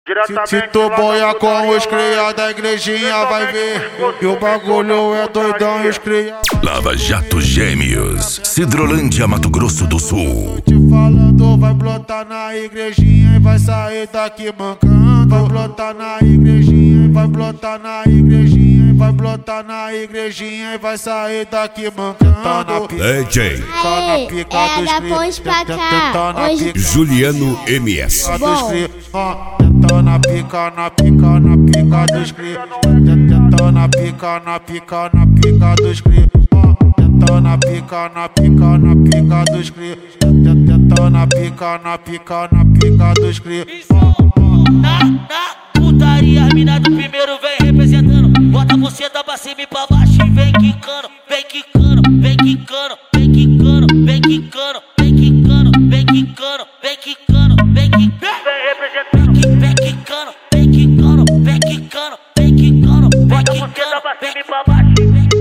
Se tu boia com os cria da igrejinha, vai ver que o bagulho é doidão e os cria. Lava Jato Gêmeos, Cidrolândia, Mato Grosso do Sul. Te falando, vai brotar na igrejinha e vai sair daqui mancando. Vai brotar na igrejinha e vai brotar na igrejinha e vai brotar na igrejinha e vai sair daqui mancando. DJ Pega pões pra cá. Hoje Juliano MS. Tentando na pica, na pica, na pica dos cria. Tentando na pica, na pica, na pica dos cria. Tentando na pica, na pica, na pica dos cria. Tentando na pica, na pica, na pica dos cria. Na putaria, as mina do primeiro vem representando. Bota você da pra cima e pra baixo e vem quicando, vem quicando, vem quicando, vem quicando, vem quicando, vem quicando, vem quicando, vem quicando, vem quicando, vem representando, vem quicando, vem quicando, vem quicando, vem quicando, bota você da pra cima e pra baixo e vem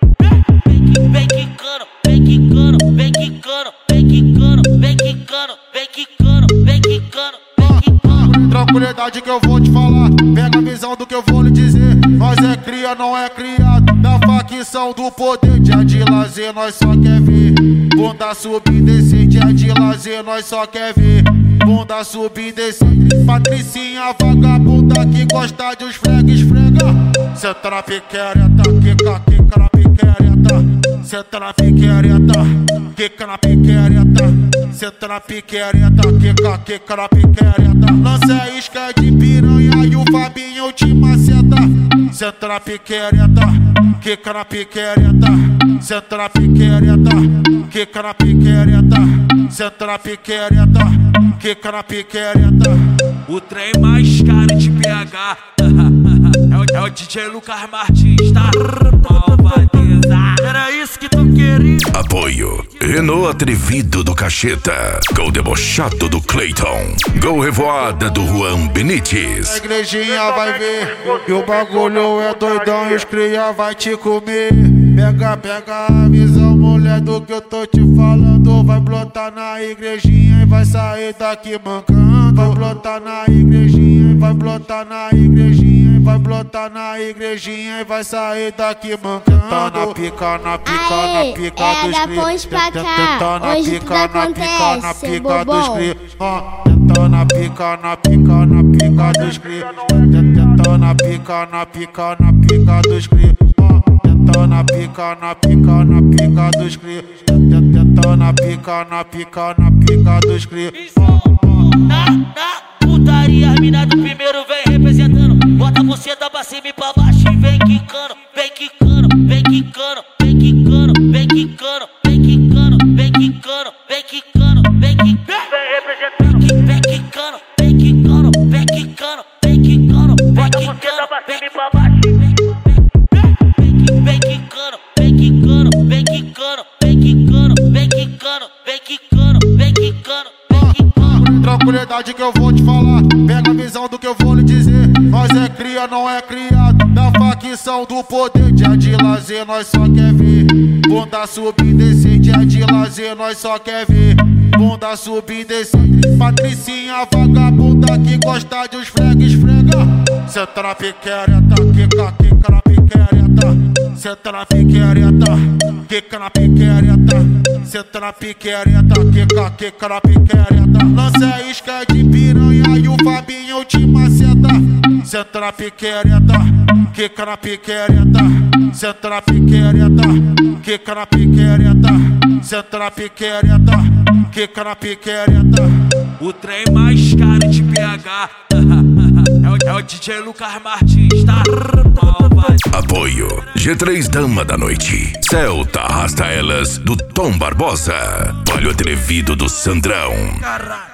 quicando, vem quicando, vem quicando, vem quicando, vem quicando, vem quicando, vem quicando. Tranquilidade que eu vou te falar, pega a visão do que eu vou lhe dizer. Nós é cria, não é criado, da facção do poder. Dia de lazer, nós só quer ver bunda subir e descer. Dia de lazer, nós só quer ver bunda subir e descer. Patricinha vagabunda que gosta de os flag esfrega. Senta na piquereta, quica na piquereta. Senta na piquereta, quica na piquereta. Senta na piquereta, quica na piquereta. Lança a isca de piranha e o Fabinho te maceta. Senta na piquereta, quica na piquereta. Senta na piquereta, quica na piquereta. Senta na piquereta, quica na piquereta. O trem mais caro de PH é o DJ Lucas Martins, tá? Malvadeza. Era isso que tu queria. Apoio Renault Atrevido do Cacheta, Gol Debochado do Clayton, Gol Revoada do Juan Benítez. A igrejinha vai ver que o bagulho é doidão e os cria vai te comer. Pega a visão, mulher, do que eu tô te falando. Vai brotar na igrejinha e vai sair daqui mancando. Vai brotar na igrejinha e vai brotar na igrejinha e vai brotar na igrejinha e vai sair daqui mancando. Na pica, na pica, na pica dos cria. pra cá. Hoje tudo acontece, bobão. Tentando na pica, na pica, na pica dos cria. Tentando na pica, na pica, na pica dos cria. Tentando na pica, na pica, na pica dos cria. Tentando na pica, na pica, na pica dos cria. Na putaria, as mina do primeiro vem representando. Bota você da pra cima e pra baixo e vem quicando, vem quicando, vem quicando, vem quicando, vem quicando, vem quicando, vem quicando, vem quicando, vem quicando, vem representando, vem quicando, vem quicando, vem quicando, vem quicando, bota você da pra cima e pra baixo e vem quicando, vem quicando, vem quicando, vem quicando, vem quicando, vem quicando, vem quicando. Tranquilidade que eu vou te falar, pega a visão do que eu vou lhe dizer. Nós é cria, não é criado, da facção do poder. Dia de lazer, nós só quer ver bunda subir e descer. Dia de lazer, nós só quer ver bunda subir e descer. Patricinha vagabunda que gosta de os flag esfrega. Senta na piquereta, quica na piquereta. Senta na piquereta, quica na piquereta. Senta na piquereta, quica na piquereta. Lança a isca de piranha e o Fabinho te maceta. Senta na piquereta, quica na piquereta. Senta na piquereta, quica na piquereta. Senta na piquereta, quica na piquereta. O trem mais caro de PH é o DJ Lucas Martins, tá? Apoio G3 Dama da Noite, Celta Arrasta Elas do Tom Barbosa, Palho Atrevido do Sandrão.